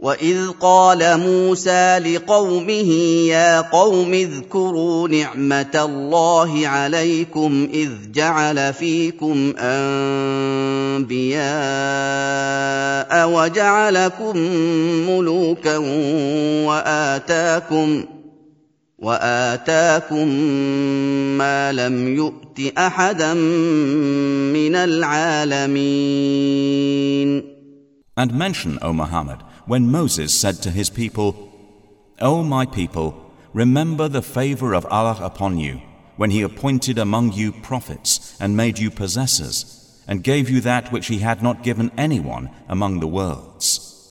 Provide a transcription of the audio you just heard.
وَإِذْ قَالَ مُوسَىٰ لِقَوْمِهِ يَا قَوْمِ اذْكُرُوا نِعْمَةَ اللَّهِ عَلَيْكُمْ إِذْ جَعَلَ فِيكُمْ أَنبِيَاءَ وَجَعَلَكُم مُّلُوكًا وَآتَاكُم مَّا لَمْ يُؤْتِ أَحَدًا مِّنَ الْعَالَمِينَ. And mention, O Muhammad, when Moses said to his people, O my people, remember the favor of Allah upon you, when He appointed among you prophets and made you possessors, and gave you that which He had not given anyone among the worlds.